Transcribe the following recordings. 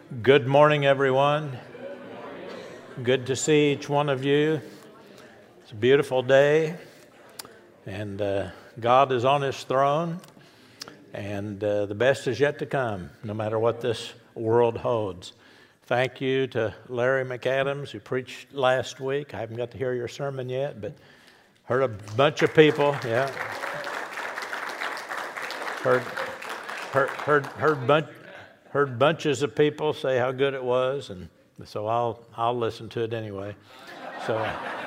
Good morning, everyone. Good to see each one of you. It's a beautiful day, and God is on His throne, and the best is yet to come, no matter what this world holds. Thank you to Larry McAdams, who preached last week. I haven't got to hear your sermon yet, but heard a bunch of people, heard bunches of people say how good it was, and so I'll listen to it anyway. So,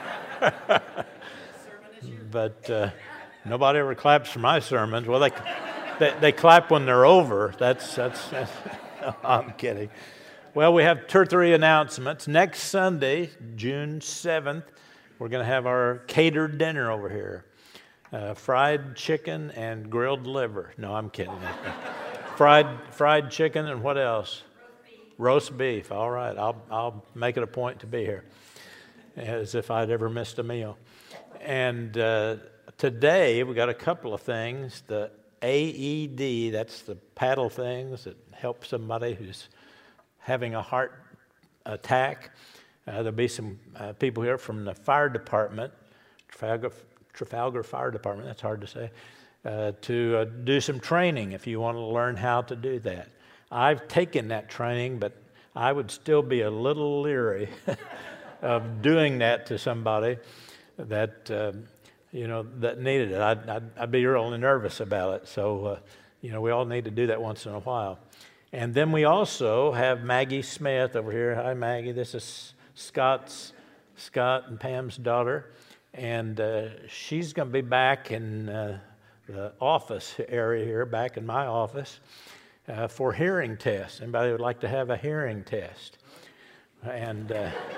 but nobody ever claps for my sermons. Well, they clap when they're over. That's I'm kidding. Well, we have 2 or 3 announcements. Next Sunday, June 7th, we're going to have our catered dinner over here. Fried chicken and grilled liver. No, I'm kidding. Fried chicken and what else? Roast beef. All right, I'll make it a point to be here, as if I'd ever missed a meal. And today we got a couple of things. The AED, that's the paddle things that help somebody who's having a heart attack. There'll be some people here from the fire department, Trafalgar Fire Department. That's hard to say. To do some training if you want to learn how to do that. I've taken that training, but I would still be a little leery of doing that to somebody that that needed it. I'd be really nervous about it. So we all need to do that once in a while. And then we also have Maggie Smith over here. Hi, Maggie. This is Scott and Pam's daughter, and she's going to be back in the office area here, back in my office, for hearing tests. Anybody would like to have a hearing test? And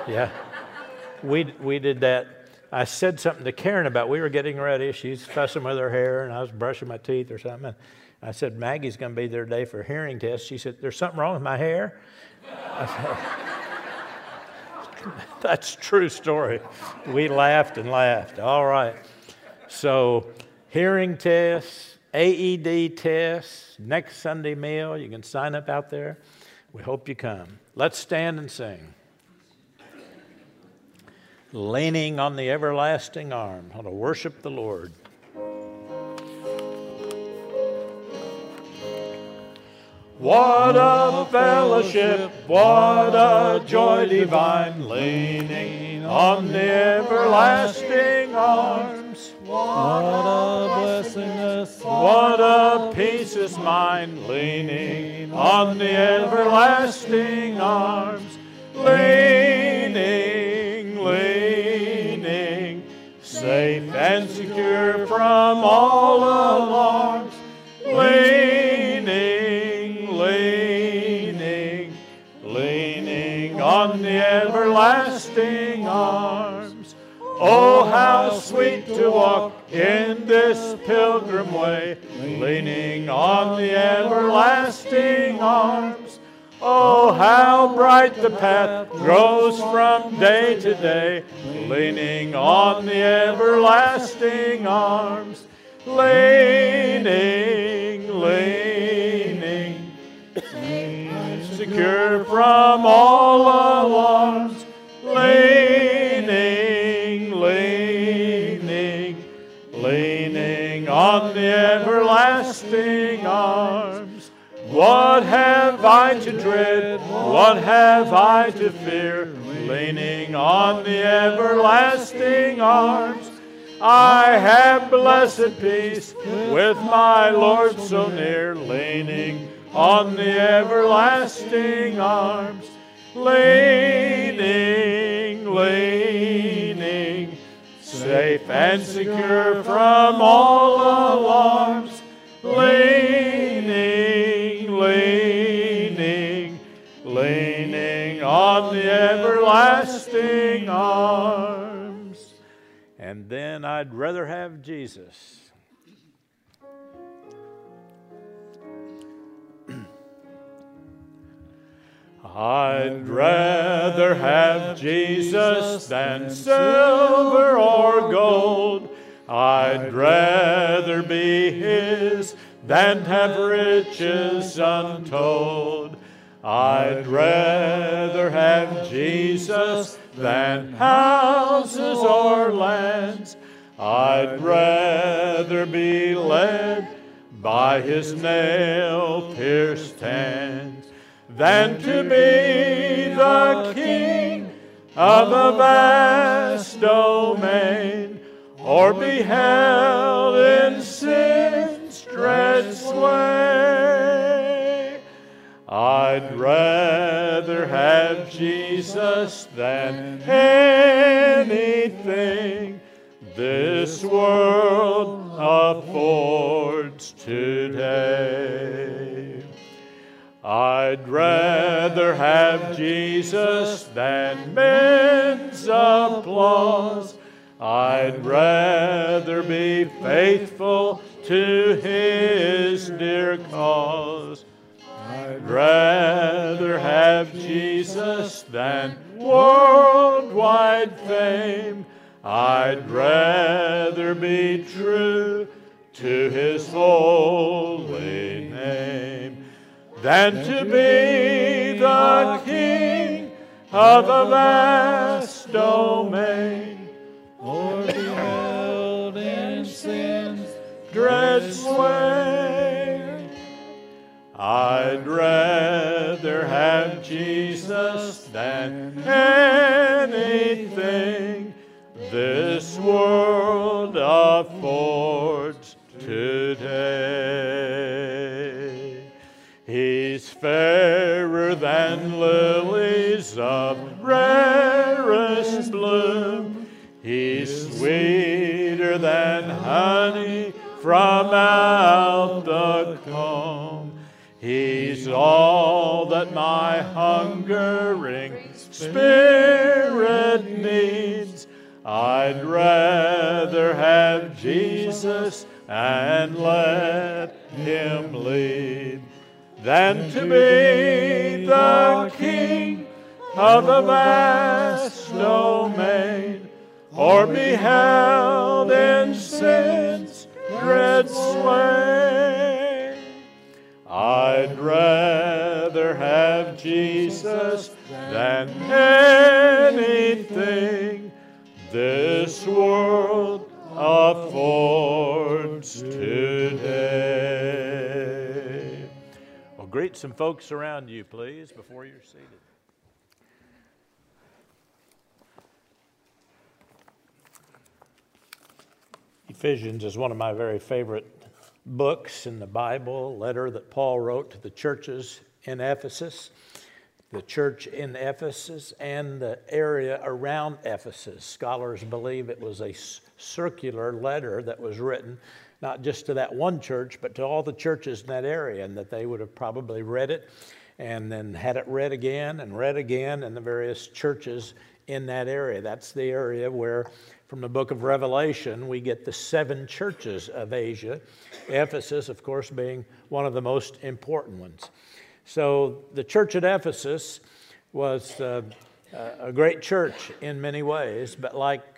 we did that. I said something to Karen about, we were getting ready. She's fussing with her hair, and I was brushing my teeth or something. And I said, Maggie's going to be there today for a hearing test. She said, there's something wrong with my hair? I said, that's a true story. We laughed and laughed. All right. So, hearing tests, AED tests, next Sunday meal. You can sign up out there. We hope you come. Let's stand and sing. Leaning on the everlasting arm, how to worship the Lord. What a fellowship, what a joy divine, leaning on the everlasting arms. What a blessedness, what a peace is mine, leaning on the everlasting arms. Leaning, safe and secure from all alarms. Leaning on the everlasting arms. Oh, how sweet to walk in this pilgrim way, leaning on the everlasting arms. Oh, how bright the path grows from day to day, leaning on the everlasting arms. Leaning, secure from all alarms. Leaning on the everlasting arms. What have I to dread? What have I to fear? Leaning on the everlasting arms. I have blessed peace with my Lord so near, leaning on the everlasting arms. Leaning, safe and secure from all alarms. Leaning on the everlasting arms. And then I'd rather have Jesus. I'd rather have Jesus than silver or gold. I'd rather be His than have riches untold. I'd rather have Jesus than houses or lands. I'd rather be led by his nail-pierced hands than to be the king of a vast domain, or be held in sin's dread sway. I'd rather have Jesus than anything this world affords today. I'd rather have Jesus than men's applause. I'd rather be faithful to his dear cause. I'd rather have Jesus than worldwide fame. I'd rather be true to his holy name than to be the king of a vast domain, or be held in sin's dread sway. I'd rather have Jesus than anything this world affords today. He's fairer than lilies of rarest bloom. He's sweeter than honey from out the comb. He's all that my hungering spirit needs. I'd rather have Jesus and let him lead than to be the king of a vast domain, or be held in sin's dread sway. I'd rather have Jesus than anything this world affords today. Well, greet some folks around you, please, before you're seated. Ephesians is one of my very favorite books in the Bible, a letter that Paul wrote to the churches in Ephesus. The church in Ephesus and the area around Ephesus. Scholars believe it was a circular letter that was written, not just to that one church, but to all the churches in that area, and that they would have probably read it and then had it read again in the various churches in that area. That's the area where, from the book of Revelation, we get the 7 churches of Asia, Ephesus, of course, being one of the most important ones. So the church at Ephesus was a great church in many ways, but like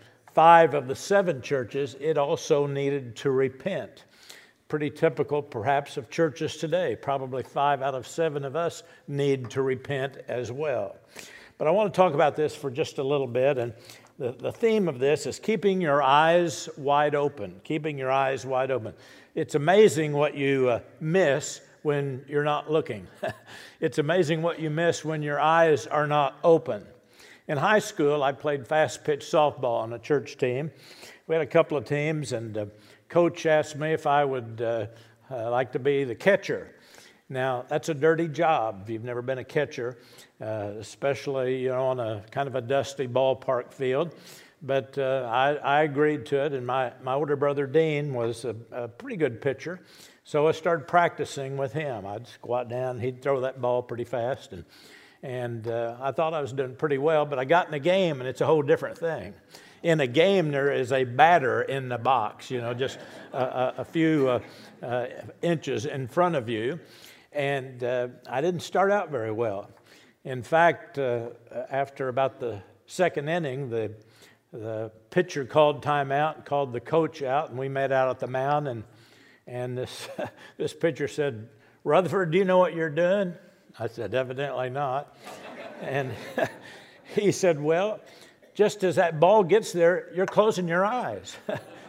5 of the 7 churches, it also needed to repent. Pretty typical, perhaps, of churches today. Probably 5 out of 7 of us need to repent as well. But I want to talk about this for just a little bit, and the theme of this is keeping your eyes wide open. Keeping your eyes wide open. It's amazing what you miss when you're not looking. It's amazing what you miss when your eyes are not open. In high school, I played fast-pitch softball on a church team. We had a couple of teams, and coach asked me if I would like to be the catcher. Now, that's a dirty job if you've never been a catcher, especially on a kind of a dusty ballpark field. But I agreed to it, and my older brother Dean was a pretty good pitcher. So I started practicing with him. I'd squat down, he'd throw that ball pretty fast, and I thought I was doing pretty well, but I got in a game, and it's a whole different thing. In a game, there is a batter in the box, just a few inches in front of you, and I didn't start out very well. In fact, after about the second inning, the pitcher called timeout, called the coach out, and we met out at the mound, and this pitcher said, "Rutherford, do you know what you're doing?" I said, evidently not. And he said, well, just as that ball gets there, you're closing your eyes.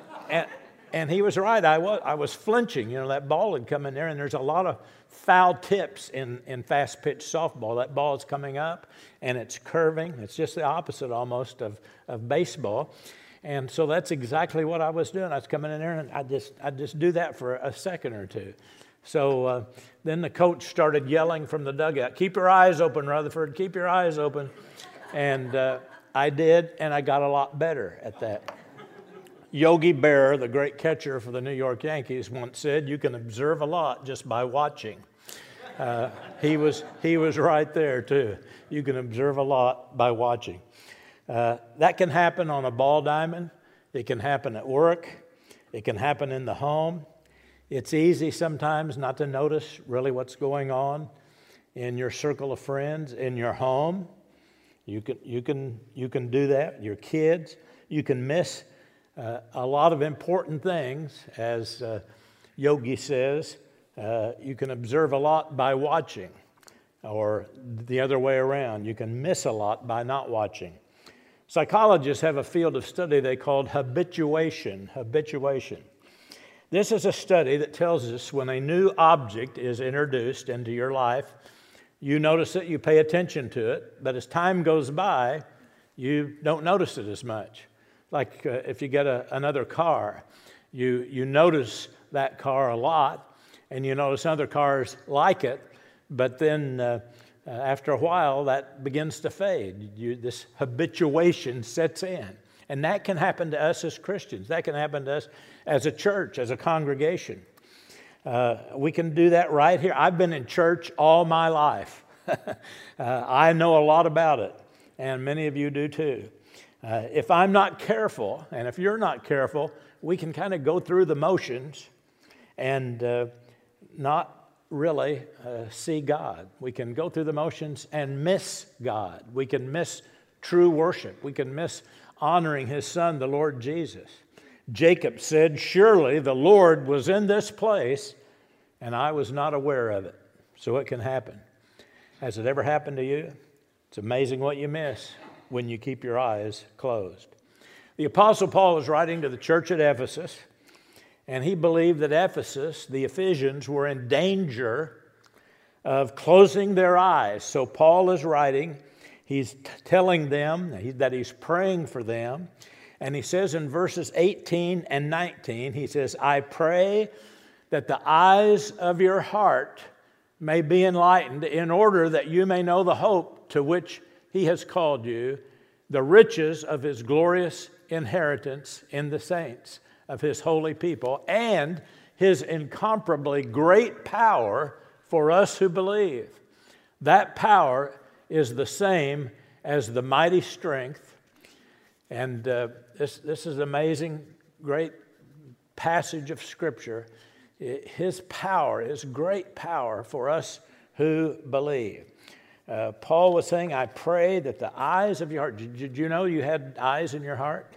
And he was right. I was flinching. You know, that ball had come in there, and there's a lot of foul tips in fast-pitch softball. That ball is coming up, and it's curving. It's just the opposite almost of baseball. And so that's exactly what I was doing. I was coming in there, and I'd just do that for a second or two. So then the coach started yelling from the dugout, "Keep your eyes open, Rutherford, keep your eyes open." And I did, and I got a lot better at that. Yogi Berra, the great catcher for the New York Yankees, once said, "You can observe a lot just by watching." He was right there, too. You can observe a lot by watching. That can happen on a ball diamond. It can happen at work. It can happen in the home. It's easy sometimes not to notice really what's going on in your circle of friends, in your home. You can do that. Your kids, you can miss a lot of important things, as Yogi says. You can observe a lot by watching, or the other way around. You can miss a lot by not watching. Psychologists have a field of study they call habituation. Habituation. This is a study that tells us when a new object is introduced into your life, you notice it, you pay attention to it, but as time goes by, you don't notice it as much. Like if you get another car, you notice that car a lot, and you notice other cars like it, but then after a while, that begins to fade. This habituation sets in. And that can happen to us as Christians. That can happen to us as a church, as a congregation. We can do that right here. I've been in church all my life. I know a lot about it, and many of you do too. If I'm not careful, and if you're not careful, we can kind of go through the motions and not really see God. We can go through the motions and miss God. We can miss true worship. We can miss honoring His Son, the Lord Jesus. Jacob said, "Surely the Lord was in this place, and I was not aware of it." So it can happen. Has it ever happened to you? It's amazing what you miss when you keep your eyes closed. The Apostle Paul was writing to the church at Ephesus, and he believed that Ephesus, the Ephesians, were in danger of closing their eyes. So Paul is writing, he's telling them that he's praying for them, and he says in verses 18 and 19, he says, "I pray that the eyes of your heart may be enlightened, in order that you may know the hope to which He has called you, the riches of His glorious inheritance in the saints of His holy people, and His incomparably great power for us who believe." That power is the same as the mighty strength. And this is an amazing, great passage of Scripture. His power, His great power for us who believe. Paul was saying, "I pray that the eyes of your heart..." Did you know you had eyes in your heart?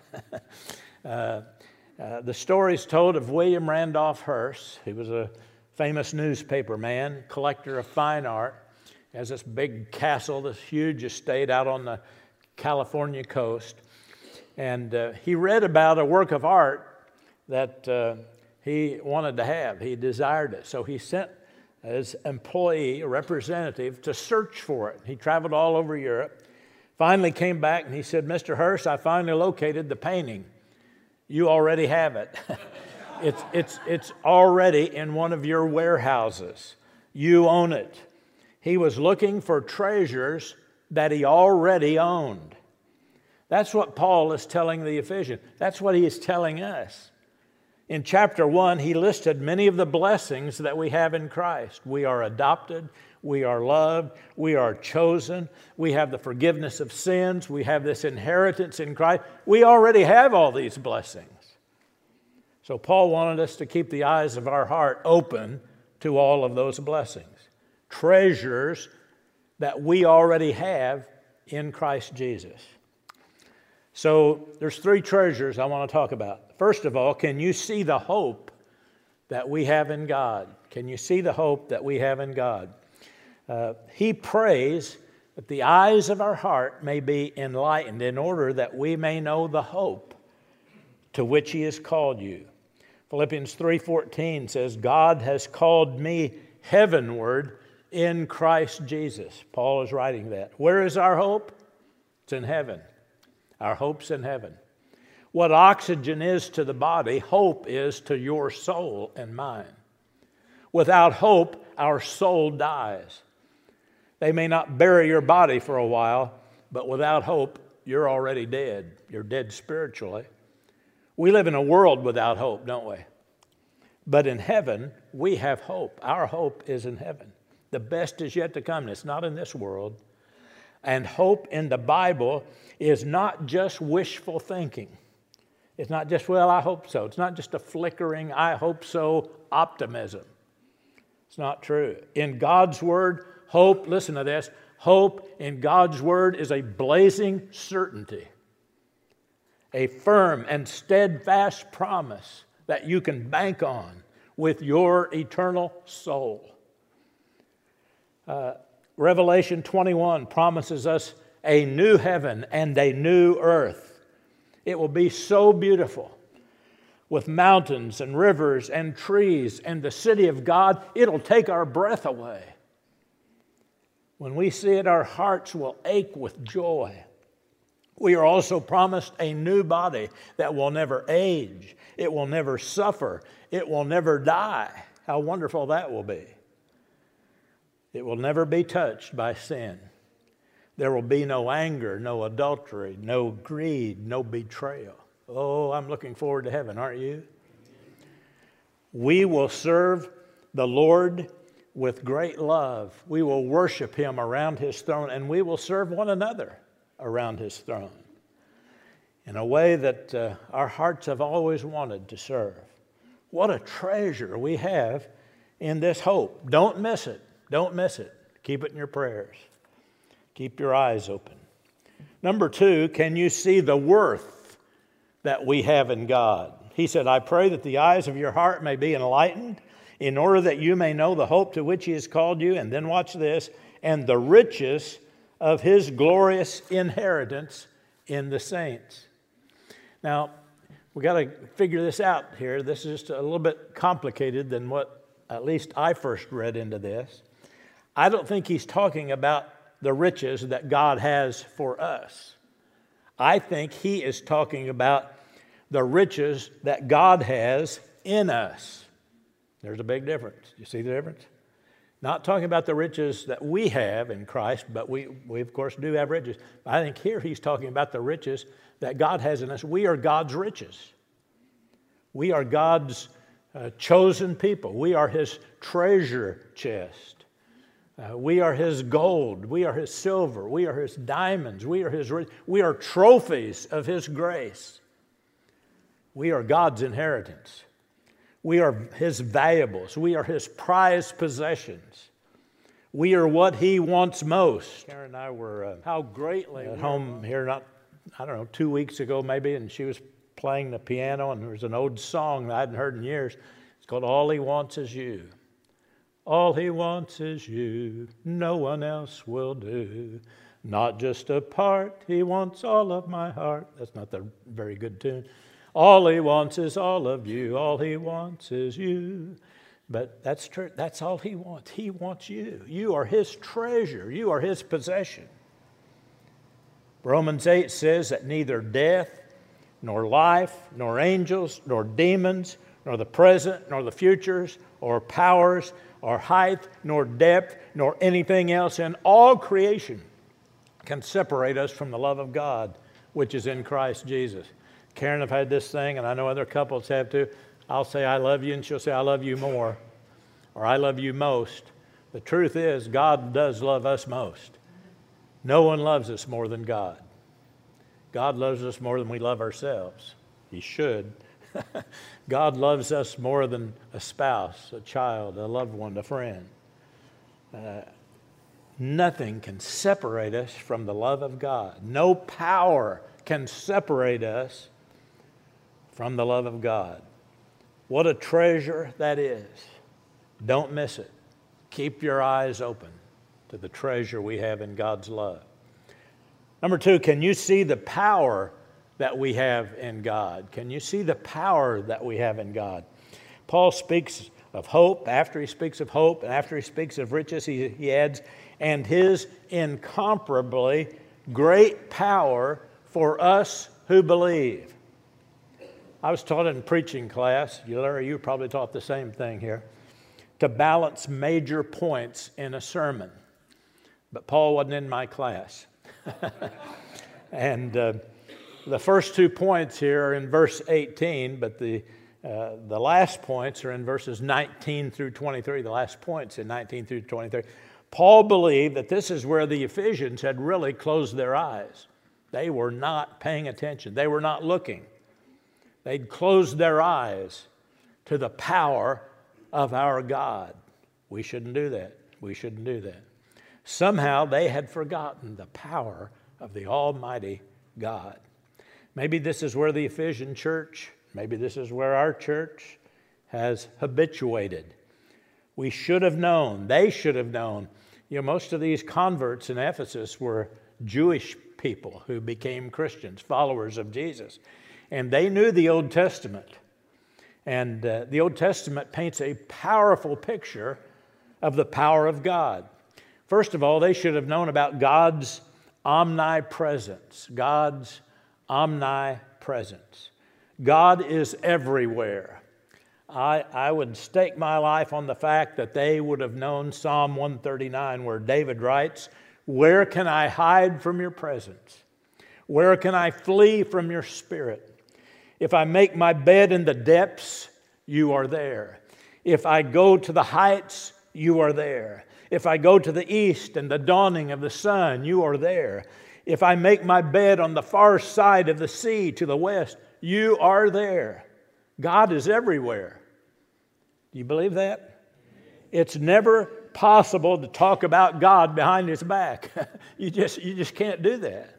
The story's told of William Randolph Hearst. He was a famous newspaper man, collector of fine art. He has this big castle, this huge estate out on the California coast. And he read about a work of art that he wanted to have. He desired it. So he sent his employee, a representative, to search for it. He traveled all over Europe. Finally came back and he said, "Mr. Hearst, I finally located the painting. You already have it. It's already in one of your warehouses. You own it." He was looking for treasures that he already owned. That's what Paul is telling the Ephesians. That's what he is telling us. In chapter 1, he listed many of the blessings that we have in Christ. We are adopted, we are loved, we are chosen, we have the forgiveness of sins, we have this inheritance in Christ. We already have all these blessings. So Paul wanted us to keep the eyes of our heart open to all of those blessings. Treasures that we already have in Christ Jesus. So there's three treasures I want to talk about. First of all, can you see the hope that we have in God? Can you see the hope that we have in God? He prays that the eyes of our heart may be enlightened in order that we may know the hope to which He has called you. Philippians 3:14 says, God has called me heavenward in Christ Jesus. Paul is writing that. Where is our hope? It's in heaven. Our hope's in heaven. What oxygen is to the body, hope is to your soul and mine. Without hope, our soul dies. They may not bury your body for a while, but without hope, you're already dead. You're dead spiritually. We live in a world without hope, don't we? But in heaven, we have hope. Our hope is in heaven. The best is yet to come. It's not in this world. And hope in the Bible is not just wishful thinking. It's not just, well, I hope so. It's not just a flickering, I hope so optimism. It's not true. In God's Word, hope, listen to this, hope in God's Word is a blazing certainty, a firm and steadfast promise that you can bank on with your eternal soul. Revelation 21 promises us a new heaven and a new earth. It will be so beautiful with mountains and rivers and trees and the city of God. It'll take our breath away. When we see it, our hearts will ache with joy. We are also promised a new body that will never age. It will never suffer. It will never die. How wonderful that will be. It will never be touched by sin. There will be no anger, no adultery, no greed, no betrayal. Oh, I'm looking forward to heaven, aren't you? We will serve the Lord with great love. We will worship Him around His throne, and we will serve one another around His throne in a way that our hearts have always wanted to serve. What a treasure we have in this hope. Don't miss it. Don't miss it. Keep it in your prayers. Keep your eyes open. Number 2, can you see the worth that we have in God? He said, I pray that the eyes of your heart may be enlightened in order that you may know the hope to which He has called you. And then watch this, and the riches of His glorious inheritance in the saints. Now, we got to figure this out here. This is just a little bit complicated than what at least I first read into this. I don't think he's talking about the riches that God has for us. I think he is talking about the riches that God has in us. There's a big difference. You see the difference? Not talking about the riches that we have in Christ, but we of course do have riches. I think here he's talking about the riches that God has in us. We are God's riches. We are God's chosen people. We are His treasure chest. We are His gold. We are His silver. We are His diamonds. We are trophies of His grace. We are God's inheritance. We are His valuables. We are His prized possessions. We are what He wants most. Karen and I were at home here 2 weeks ago maybe, and she was playing the piano, and there was an old song that I hadn't heard in years. It's called All He Wants Is You. All He wants is you, no one else will do. Not just a part, He wants all of my heart. That's not the very good tune. All He wants is all of you, all He wants is you. But that's true, that's all He wants. He wants you. You are His treasure, you are His possession. Romans 8 says that neither death, nor life, nor angels, nor demons, nor the present, nor the futures, or powers, or height, nor depth, nor anything else in all creation can separate us from the love of God, which is in Christ Jesus. Karen have had this thing, and I know other couples have too. I'll say, I love you, and she'll say, I love you more, or I love you most. The truth is, God does love us most. No one loves us more than God. God loves us more than we love ourselves. He should. God loves us more than a spouse, a child, a loved one, a friend. Nothing can separate us from the love of God. No power can separate us from the love of God. What a treasure that is. Don't miss it. Keep your eyes open. to the treasure we have in God's love. Number two, can you see the power that we have in God? Can you see the power that we have in God? Paul speaks of hope. After he speaks of hope and after he speaks of riches, he adds, and his incomparably great power for us who believe. I was taught in preaching class, Larry, you probably taught the same thing here, to balance major points in a sermon. But Paul wasn't in my class. And the first 2 points here are in verse 18, but the last points are in verses 19 through 23. The last points in 19 through 23. Paul believed that this is where the Ephesians had really closed their eyes. They were not paying attention. They were not looking. They'd closed their eyes to the power of our God. We shouldn't do that. We shouldn't do that. Somehow they had forgotten the power of the Almighty God. Maybe this is where the Ephesian church, maybe this is where our church has habituated. We should have known, they should have known. Most of these converts in Ephesus were Jewish people who became Christians, followers of Jesus. And they knew the Old Testament. And the Old Testament paints a powerful picture of the power of God. First of all, they should have known about God's omnipresence. God's omnipresence. God is everywhere. I would stake my life on the fact that they would have known Psalm 139, where David writes, "Where can I hide from your presence? Where can I flee from your spirit? If I make my bed in the depths, you are there. If I go to the heights, you are there. If I go to the east and the dawning of the sun, you are there. If I make my bed on the far side of the sea to the west, you are there." God is everywhere. Do you believe that? It's never possible to talk about God behind his back. You just can't do that.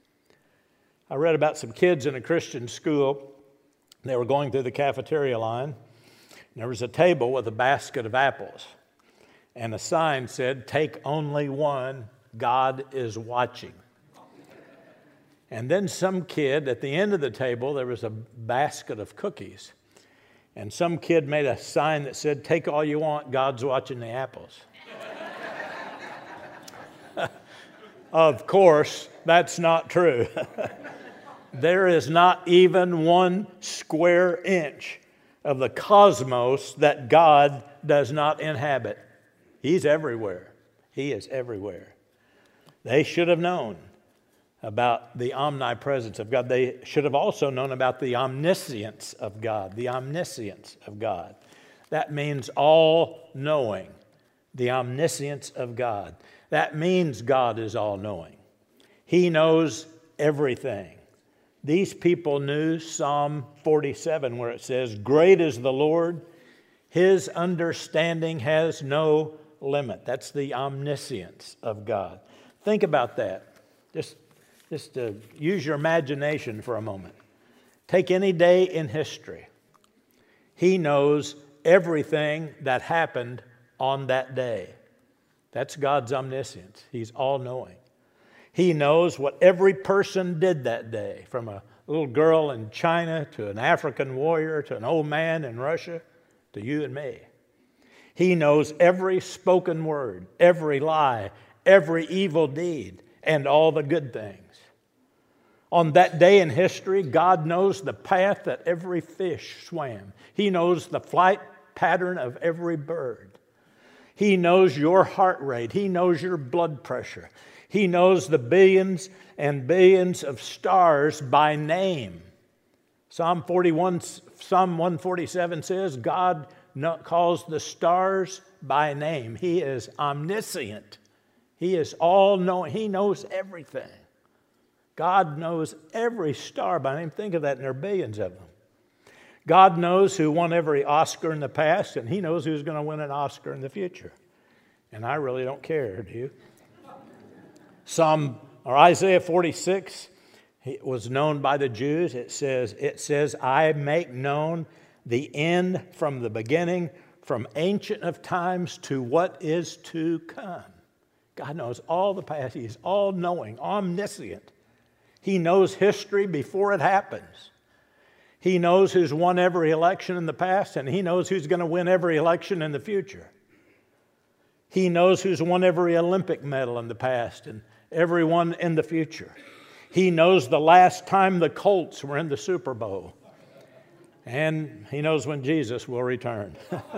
I read about some kids in a Christian school. They were going through the cafeteria line. There was a table with a basket of apples. And a sign said, "Take only one, God is watching." And then some kid, at the end of the table, there was a basket of cookies. And some kid made a sign that said, "Take all you want, God's watching the apples." Of course, that's not true. There is not even 1 square inch of the cosmos that God does not inhabit. He's everywhere. He is everywhere. They should have known about the omnipresence of God. They should have also known about the omniscience of God. The omniscience of God. That means all-knowing. The omniscience of God. That means God is all-knowing. He knows everything. These people knew Psalm 47, where it says, "Great is the Lord, his understanding has no limit." That's the omniscience of God. Think about that. Just use your imagination for a moment. Take any day in history. He knows everything that happened on that day. That's God's omniscience. He's all-knowing. He knows what every person did that day, from a little girl in China to an African warrior to an old man in Russia to you and me. He knows every spoken word, every lie, every evil deed, and all the good things. On that day in history, God knows the path that every fish swam. He knows the flight pattern of every bird. He knows your heart rate. He knows your blood pressure. He knows the billions and billions of stars by name. Psalm 147 says, God calls the stars by name. He is omniscient. He is all-knowing. He knows everything. God knows every star by name. Think of that, and there are billions of them. God knows who won every Oscar in the past, and he knows who's going to win an Oscar in the future. And I really don't care, do you? Isaiah 46, it was known by the Jews. It says, "I make known the end from the beginning, from ancient of times to what is to come." God knows all the past. He's all-knowing, omniscient. He knows history before it happens. He knows who's won every election in the past, and He knows who's going to win every election in the future. He knows who's won every Olympic medal in the past and every one in the future. He knows the last time the Colts were in the Super Bowl. And He knows when Jesus will return.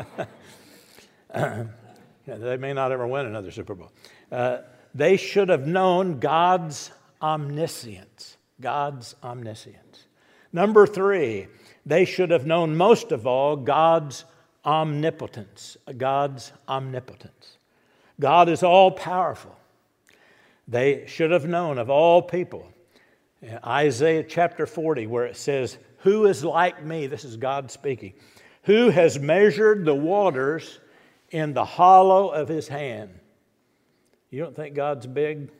They may not ever win another Super Bowl. They should have known God's omniscience. God's omniscience. Number 3, they should have known most of all God's omnipotence. God's omnipotence. God is all-powerful. They should have known of all people. Isaiah chapter 40, where it says, "Who is like me?" This is God speaking. "Who has measured the waters in the hollow of His hand?" You don't think God's big?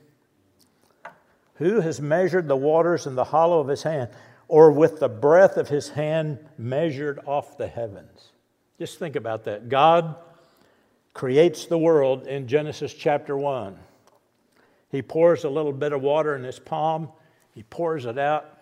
Who has measured the waters in the hollow of His hand, or with the breadth of His hand measured off the heavens? Just think about that. God creates the world in Genesis chapter 1. He pours a little bit of water in His palm. He pours it out.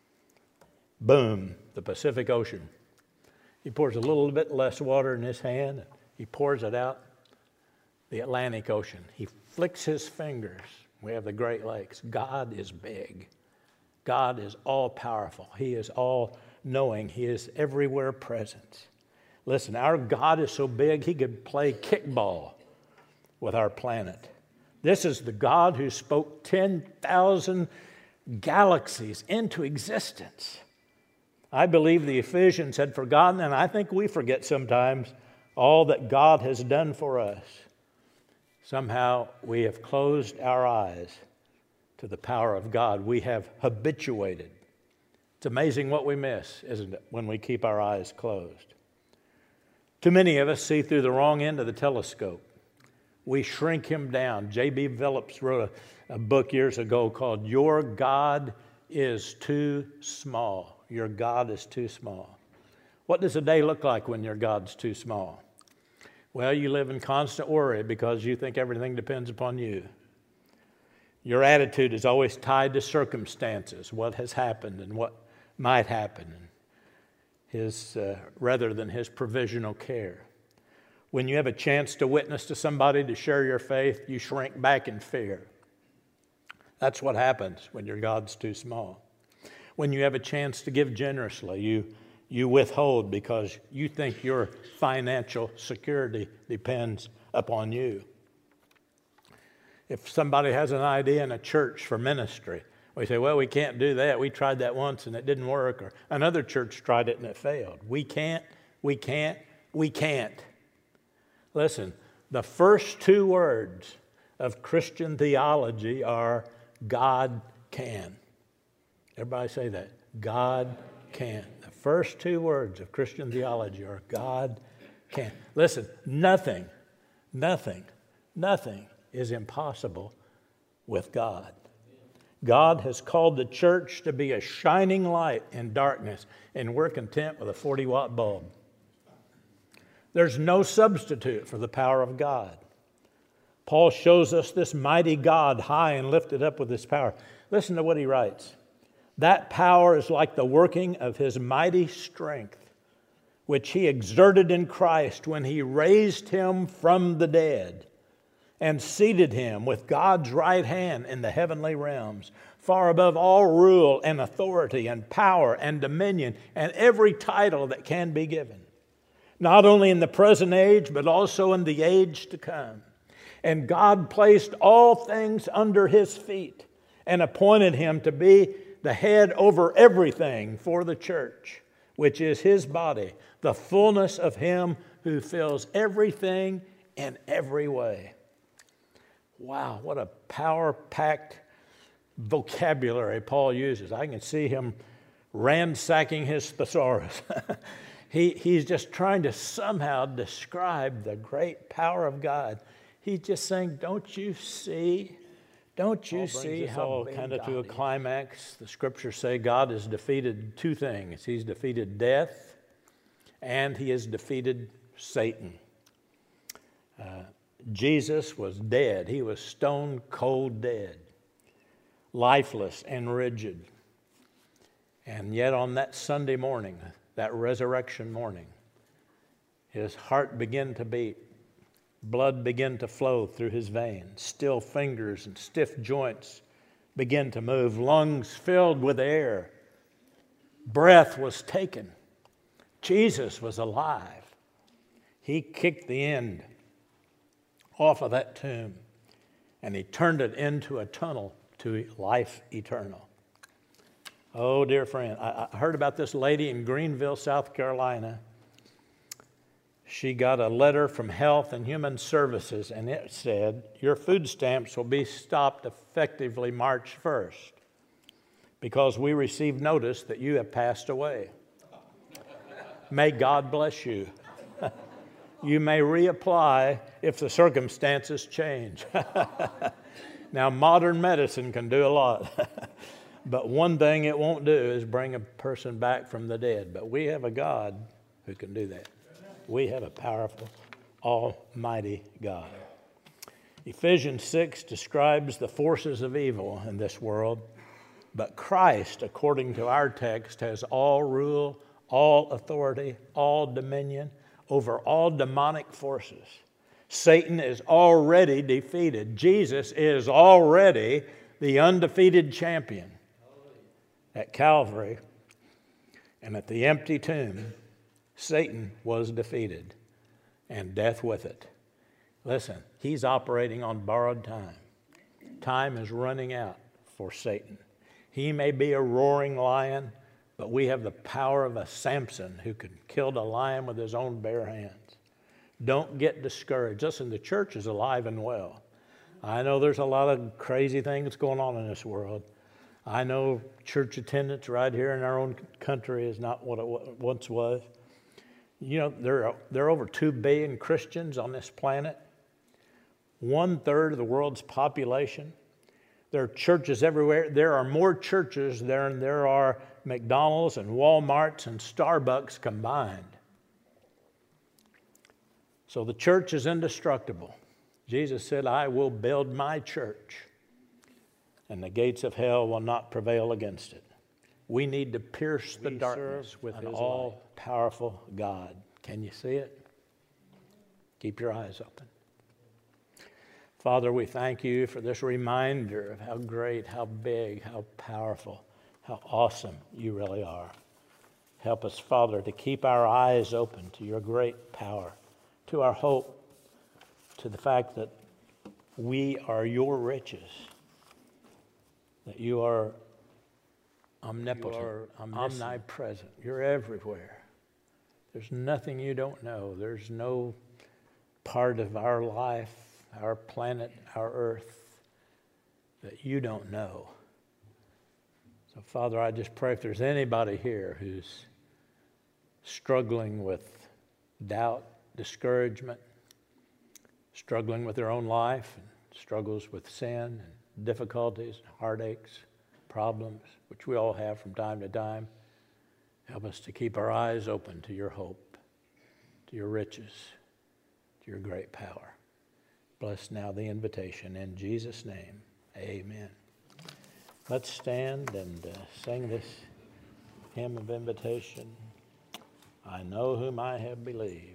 Boom, the Pacific Ocean. He pours a little bit less water in His hand. He pours it out. The Atlantic Ocean. He flicks His fingers. We have the Great Lakes. God is big. God is all-powerful. He is all-knowing. He is everywhere present. Listen, our God is so big, He could play kickball with our planet. This is the God who spoke 10,000 galaxies into existence. I believe the Ephesians had forgotten, and I think we forget sometimes, all that God has done for us. Somehow we have closed our eyes to the power of God. We have habituated. It's amazing what we miss, isn't it, when we keep our eyes closed. Too many of us see through the wrong end of the telescope. We shrink Him down. J.B. Phillips wrote a book years ago called "Your God is Too Small." Your God is too small. What does a day look like when your God's too small? Well, you live in constant worry because you think everything depends upon you. Your attitude is always tied to circumstances, what has happened and what might happen, rather than His provisional care. When you have a chance to witness to somebody, to share your faith, you shrink back in fear. That's what happens when your God's too small. When you have a chance to give generously, you withhold because you think your financial security depends upon you. If somebody has an idea in a church for ministry, we say, well, we can't do that. We tried that once and it didn't work. Or another church tried it and it failed. We can't. Listen, the first 2 words of Christian theology are God can. Everybody say that. God can. The first 2 words of Christian theology are God can. Listen, nothing is impossible with God. God has called the church to be a shining light in darkness, and we're content with a 40-watt bulb. There's no substitute for the power of God. Paul shows us this mighty God high and lifted up with His power. Listen to what he writes. That power is like the working of His mighty strength, which He exerted in Christ when He raised Him from the dead and seated Him with God's right hand in the heavenly realms, far above all rule and authority and power and dominion and every title that can be given, not only in the present age, but also in the age to come. And God placed all things under His feet and appointed Him to be the head over everything for the church, which is His body, the fullness of Him who fills everything in every way. Wow, what a power-packed vocabulary Paul uses. I can see him ransacking his thesaurus. He's just trying to somehow describe the great power of God. He's just saying, don't you see? Don't you see how kind of to a climax? The scriptures say God has defeated 2 things. He's defeated death and He has defeated Satan. Jesus was dead. He was stone cold dead, lifeless and rigid. And yet on that Sunday morning, that resurrection morning, his heart began to beat. Blood began to flow through his veins. Still fingers and stiff joints began to move. Lungs filled with air. Breath was taken. Jesus was alive. He kicked the end off of that tomb, and he turned it into a tunnel to life eternal. Oh, dear friend, I heard about this lady in Greenville, South Carolina. She got a letter from Health and Human Services, and it said, your food stamps will be stopped effectively March 1st because we received notice that you have passed away. May God bless you. You may reapply if the circumstances change. Now, modern medicine can do a lot. But one thing it won't do is bring a person back from the dead. But we have a God who can do that. We have a powerful, almighty God. Ephesians 6 describes the forces of evil in this world. But Christ, according to our text, has all rule, all authority, all dominion over all demonic forces. Satan is already defeated. Jesus is already the undefeated champion. At Calvary and at the empty tomb, Satan was defeated and death with it. Listen, he's operating on borrowed time. Time is running out for Satan. He may be a roaring lion, but we have the power of a Samson who could kill a lion with his own bare hands. Don't get discouraged. Listen, the church is alive and well. I know there's a lot of crazy things going on in this world. I know church attendance right here in our own country is not what it once was. You know, there are over 2 billion Christians on this planet. 1/3 of the world's population. There are churches everywhere. There are more churches than there are McDonald's and Walmarts and Starbucks combined. So the church is indestructible. Jesus said, I will build my church, and the gates of hell will not prevail against it. We need to pierce the darkness with an all-powerful God. Can you see it? Keep your eyes open. Father, we thank you for this reminder of how great, how big, how powerful, how awesome you really are. Help us, Father, to keep our eyes open to your great power, to our hope, to the fact that we are your riches, that you are omnipotent, you are omnipresent. You're everywhere. There's nothing you don't know. There's no part of our life, our planet, our earth, that you don't know. So, Father, I just pray if there's anybody here who's struggling with doubt, discouragement, struggling with their own life, and struggles with sin and difficulties, heartaches, problems, which we all have from time to time, help us to keep our eyes open to your hope, to your riches, to your great power. Bless now the invitation. In Jesus' name, amen. Let's stand and sing this hymn of invitation. I know whom I have believed.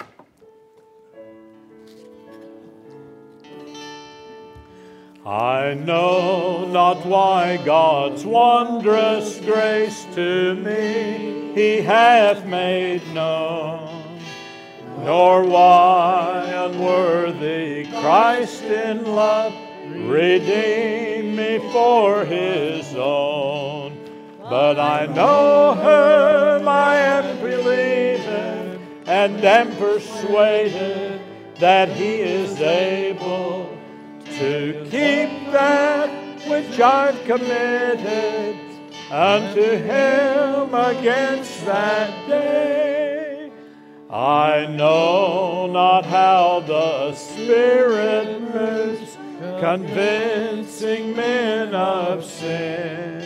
I know not why God's wondrous grace to me he hath made known, nor why unworthy Christ in love redeemed me for his own. But I know whom I am believing, and am persuaded that he is able to keep that which I've committed unto him against that day. I know not how the Spirit moves, convincing men of sin,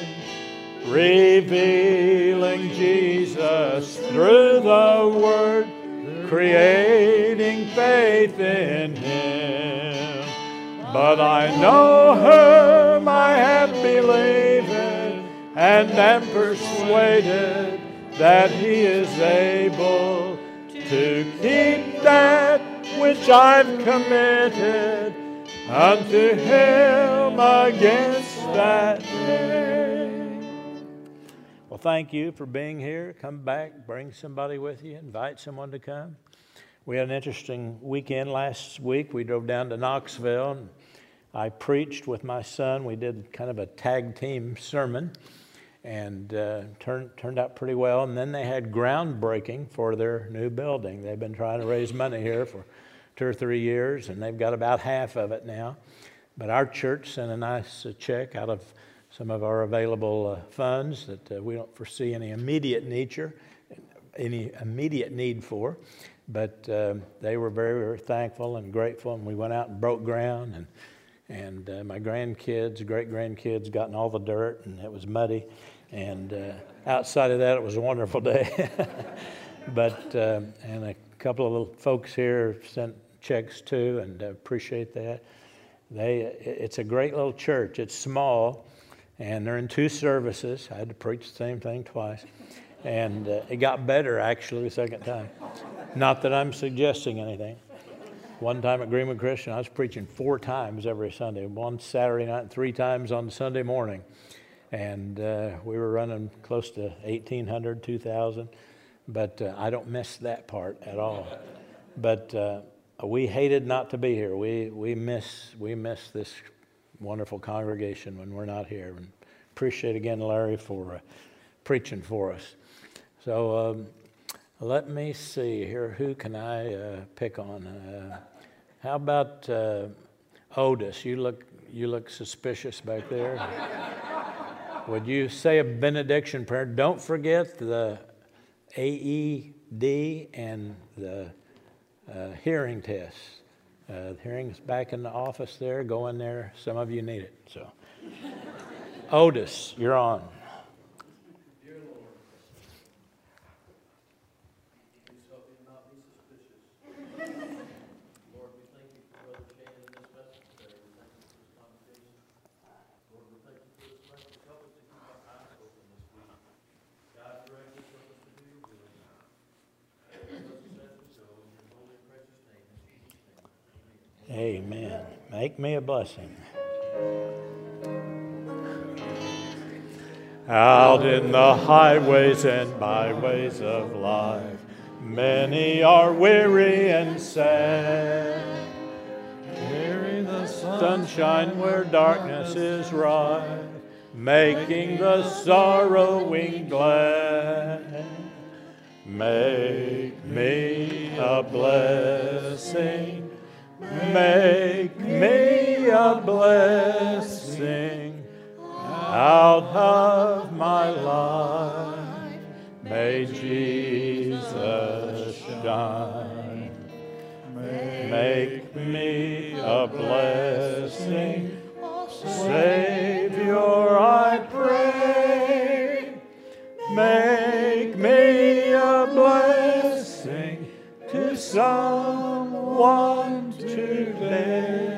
revealing Jesus through the Word, creating faith in him. but I know whom I have believed, and am persuaded that he is able to keep that which I've committed unto him against that day. Well, thank you for being here. Come back, bring somebody with you, invite someone to come. We had an interesting weekend last week. We drove down to Knoxville, and I preached with my son. We did kind of a tag team sermon, and turned out pretty well. And then they had groundbreaking for their new building. They've been trying to raise money here for 2 or 3 years, and they've got about half of it now. But our church sent a nice check out of some of our available funds that we don't foresee any immediate need for. But they were very, very thankful and grateful, and we went out and broke ground, and my grandkids, great-grandkids got in all the dirt, and it was muddy. And outside of that, it was a wonderful day. But and a couple of little folks here sent checks too, and appreciate that. It's a great little church. It's small, and they're in 2 services. I had to preach the same thing twice, and it got better actually the second time. Not that I'm suggesting anything. One time at Greenwood Christian, I was preaching 4 times every Sunday, one Saturday night and 3 times on Sunday morning. And we were running close to 1,800, 2,000. But I don't miss that part at all. But we hated not to be here. We miss this wonderful congregation when we're not here. And appreciate again Larry for preaching for us. So let me see here. Who can I pick on? How about Otis? You look suspicious back there. Would you say a benediction prayer? Don't forget the AED and the hearing test. The hearing's back in the office there. Go in there. Some of you need it. So, Otis, you're on. Dear Lord, please help me not be suspicious. Lord, we thank you for Brother Shane and this message today. We thank you for this conversation. Lord, we thank you for this message. Help us to keep our eyes open this week. God, direct us, help us to do your will. Help us as we go in your holy and precious name. In Jesus' name, Amen. Make me a blessing. Out in the highways and byways of life, many are weary and sad. Weary the sunshine where darkness is rife, making the sorrowing glad. Make me a blessing. Make me a blessing out of my life. May Jesus shine. Make me a blessing. Savior, I pray. Make me a blessing to someone today.